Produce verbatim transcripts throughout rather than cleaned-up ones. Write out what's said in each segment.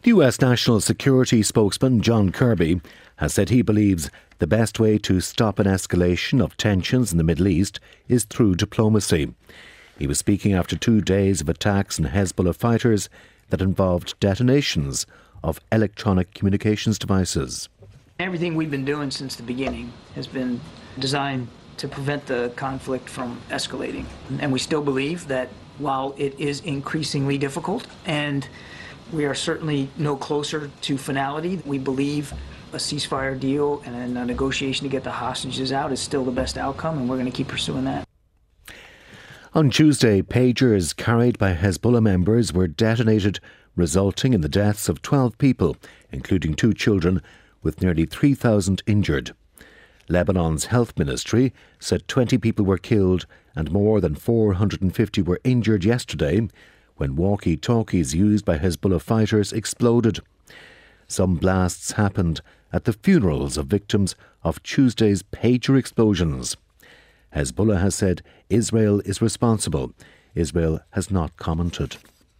The U S National Security spokesman John Kirby has said he believes the best way to stop an escalation of tensions in the Middle East is through diplomacy. He was speaking after two days of attacks on Hezbollah fighters that involved detonations of electronic communications devices. Everything we've been doing since the beginning has been designed to prevent the conflict from escalating. And we still believe that while it is increasingly difficult and we are certainly no closer to finality, we believe a ceasefire deal and a negotiation to get the hostages out is still the best outcome, and we're going to keep pursuing that. On Tuesday, pagers carried by Hezbollah members were detonated, resulting in the deaths of twelve people, including two children, with nearly three thousand injured. Lebanon's health ministry said twenty people were killed and more than four hundred fifty were injured yesterday when walkie-talkies used by Hezbollah fighters exploded. Some blasts happened at the funerals of victims of Tuesday's pager explosions. Hezbollah has said Israel is responsible. Israel has not commented.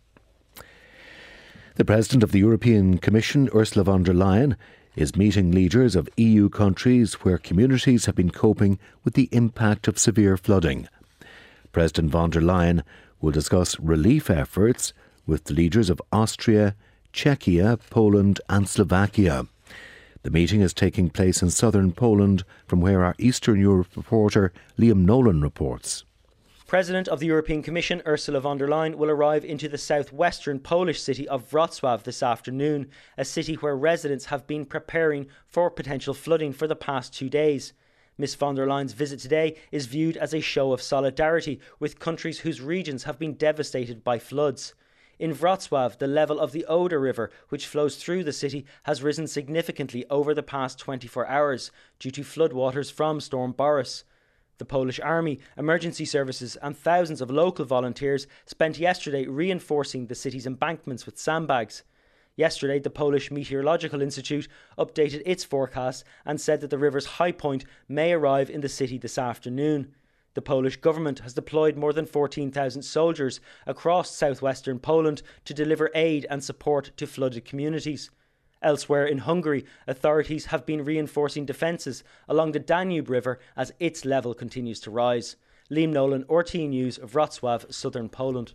The President of the European Commission, Ursula von der Leyen, is meeting leaders of E U countries where communities have been coping with the impact of severe flooding. President von der Leyen will discuss relief efforts with the leaders of Austria, Czechia, Poland and Slovakia. The meeting is taking place in southern Poland, from where our Eastern Europe reporter Liam Nolan reports. President of the European Commission Ursula von der Leyen will arrive into the southwestern Polish city of Wrocław this afternoon, a city where residents have been preparing for potential flooding for the past two days. Miss von der Leyen's visit today is viewed as a show of solidarity with countries whose regions have been devastated by floods. In Wrocław, the level of the Oder River, which flows through the city, has risen significantly over the past twenty-four hours due to floodwaters from Storm Boris. The Polish Army, emergency services and thousands of local volunteers spent yesterday reinforcing the city's embankments with sandbags. Yesterday, the Polish Meteorological Institute updated its forecast and said that the river's high point may arrive in the city this afternoon. The Polish government has deployed more than fourteen thousand soldiers across southwestern Poland to deliver aid and support to flooded communities. Elsewhere in Hungary, authorities have been reinforcing defences along the Danube River as its level continues to rise. Liam Nolan, R T News, Wrocław, southern Poland.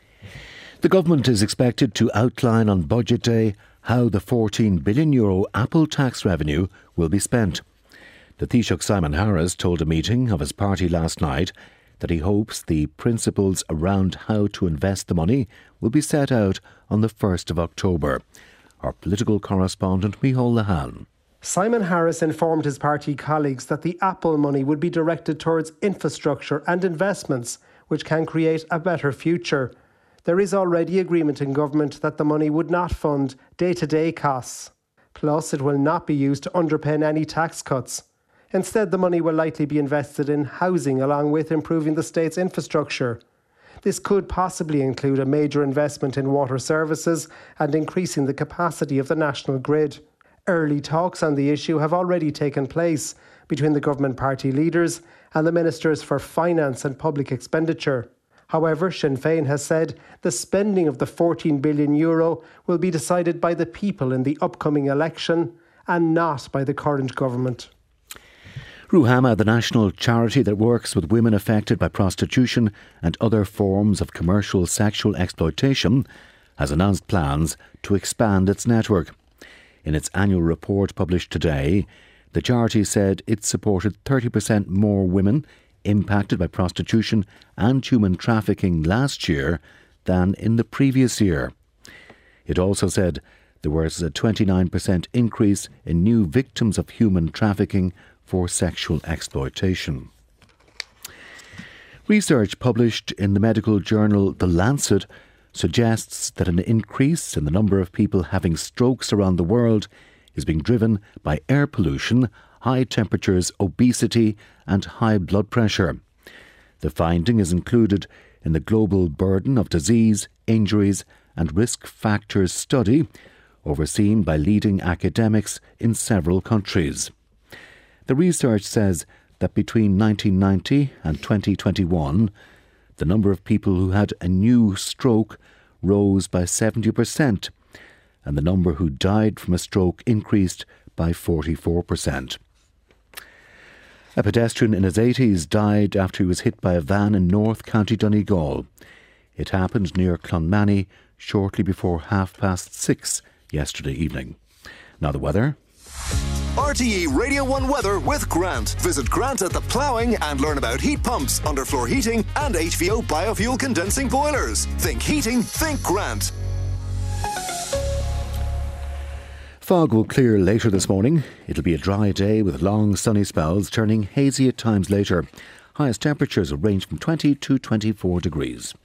The government is expected to outline on Budget Day how the fourteen billion euro Apple tax revenue will be spent. The Taoiseach Simon Harris told a meeting of his party last night that he hopes the principles around how to invest the money will be set out on the first of October. Our political correspondent Micheál Lahan. Simon Harris informed his party colleagues that the Apple money would be directed towards infrastructure and investments which can create a better future. There is already agreement in government that the money would not fund day-to-day costs. Plus, it will not be used to underpin any tax cuts. Instead, the money will likely be invested in housing along with improving the state's infrastructure. This could possibly include a major investment in water services and increasing the capacity of the national grid. Early talks on the issue have already taken place between the government party leaders and the Ministers for Finance and Public Expenditure. However, Sinn Féin has said the spending of the fourteen billion euro will be decided by the people in the upcoming election and not by the current government. Ruhama, the national charity that works with women affected by prostitution and other forms of commercial sexual exploitation, has announced plans to expand its network. In its annual report published today, the charity said it supported thirty percent more women impacted by prostitution and human trafficking last year than in the previous year. It also said there was a twenty-nine percent increase in new victims of human trafficking for sexual exploitation. Research published in the medical journal The Lancet suggests that an increase in the number of people having strokes around the world is being driven by air pollution, high temperatures, obesity and high blood pressure. The finding is included in the Global Burden of Disease, Injuries and Risk Factors study, overseen by leading academics in several countries. The research says that between nineteen ninety and twenty twenty-one, the number of people who had a new stroke rose by seventy percent, and the number who died from a stroke increased by forty-four percent. A pedestrian in his eighties died after he was hit by a van in North County Donegal. It happened near Clonmany shortly before half past six yesterday evening. Now the weather. R T E Radio one weather with Grant. Visit Grant at the Ploughing and learn about heat pumps, underfloor heating and H V O biofuel condensing boilers. Think heating, think Grant. Fog will clear later this morning. It'll be a dry day with long sunny spells turning hazy at times later. Highest temperatures will range from twenty to twenty-four degrees.